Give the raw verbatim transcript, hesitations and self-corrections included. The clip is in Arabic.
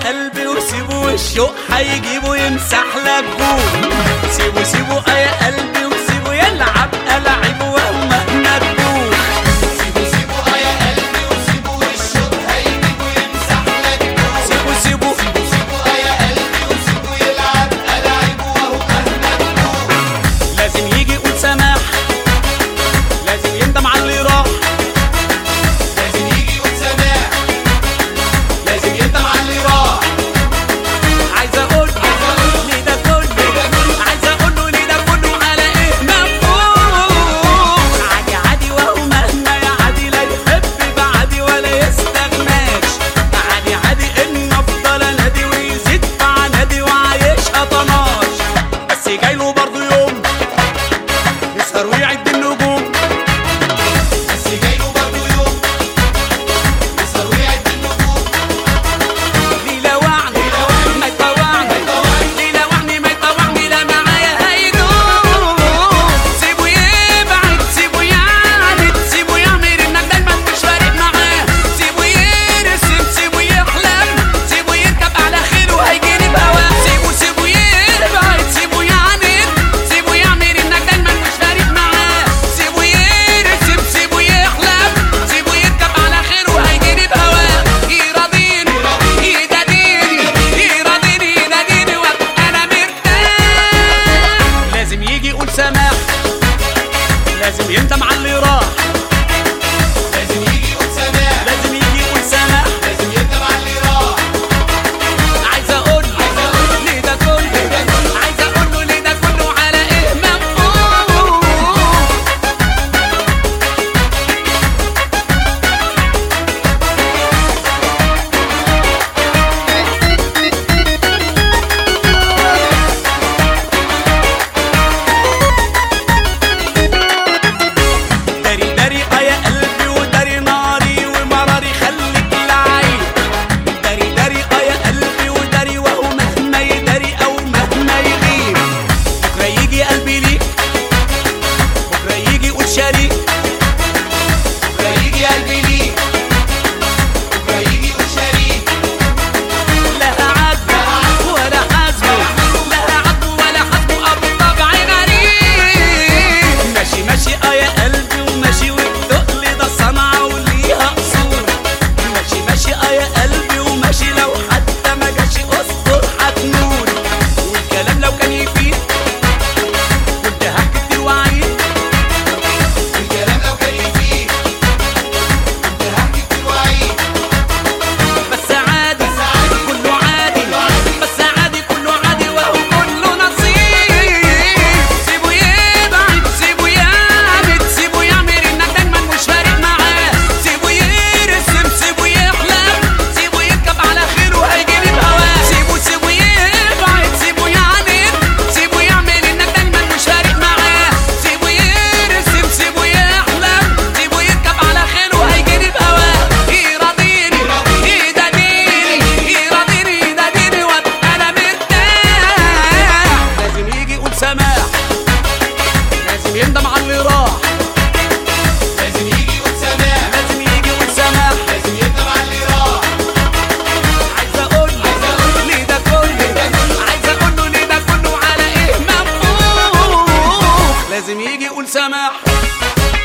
قلبي وسيبه والشوق هيجيبه يمسح لك جول. سيبه سيبه اه يا قلبي وسيبه يلعب ألاعيبه وهو مهما تدور. سيبه سيبه اه يا قلبي وسيبه والشوق هيجيبه يمسح لك جول. سيبه سيبه سيبه سيبه اه يا قلبي وسيبه يلعب ألاعيبه وهو مهما تدور. لازم يجي يقول سماح، لازم يندم على اللي راح. لازم يجي يقول سماح، لازم يندم على اللي راح. عايز اقول ليه ده كله، عايز اقول له ليه ده كله على ايه مفهوم. عادي عادي وهو مهما يعدي لا يحب بعدي ولا يستغناش. عادي عادي ان افضل انادي ويزيد في عنادي وعايشها طناش. بس جايله برضه يوم يسهر ويعد النجوم. بس جايله برضه يوم يسهر ويعد النجوم. ليه لوعني ما يطوعني، ليه لوعني ما يطوعني لا معايا هيدوم. سيبه يبعد سيبه يعاند سيبه يعمل انك دايما مش فارق معاه. سيبه يرسم سيبه يحلم سيبه يركب على خيله هيجيني بهواه. سيبه سيبه يبعد سيبه يعاند سيبه يعمل انك دايما مش فارق معاه. سيبه يرسم سيبه يحلم سيبه يركب على خيله هيجيني بهواه. يراضيني يداديني يراضيني يناديني وابقى انا مرتاح. لازم يجي يقول سماح، لازم يندم على اللي راح. لازم يجي يقول سماح، لازم يجي يقول سماح. لازم يندم على اللي راح. عايز اقول ليه ده كله، عايز اقول له ليه ده كله على ايه مفهوم. داري داري اه يا قلبي وداري ناري ومراري خليك لعيب. داري داري اه يا قلبي وداري وهو مهما يداري او مهما يغيب. بكره يجي قلبي ليك، بكره يجي يقول شريك. بكرة يجي قلبي ليك، بكرة يجي يقول شريك. لا عاتبه ولا حاسبه، لا عاتبه ولا حاسبه الطبع غريب. ماشي ماشي اه يا قلبي وماشي وبتقلي ده صنعة وليها اصول. ماشي ماشي اه يا قلبي وماشي لو حتى ما جاش اصبر هتنول. والكلام لو كان يفيد كنت هحكي وعيد. الكلام لو كان يفيد كنت هحكي كتير وعيد. بس عادي كله عادي، بس عادي كله عادي وهو كله نصيب. سيبه يبعد سيبه يعمد سيبه يعمل انك دايما مش فارق معاه. سيبه يرسم سيبه يحلم سيبه يركب على خيله هيجيني بهواه. سيبه سيبه يبعد سيبه يعند سيبه يعمل انك دايما مش فارق معاه. سيبه يرسم سيبه يحلم سيبه يركب على خيله هيجيني بهواه. يراضيني يداديني يراضيني يداديني وابقى انا مرتاح. لازم يجي يقول سماح، لازم يندم على اللي راح. لازم يجي يقول سماح، لازم يجي يقول سماح. لازم يندم على اللي راح. عايز اقول ليه ده كله، عايز اقول له ليه ده كله على ايه مفهوم. لازم يجي يقول سماح.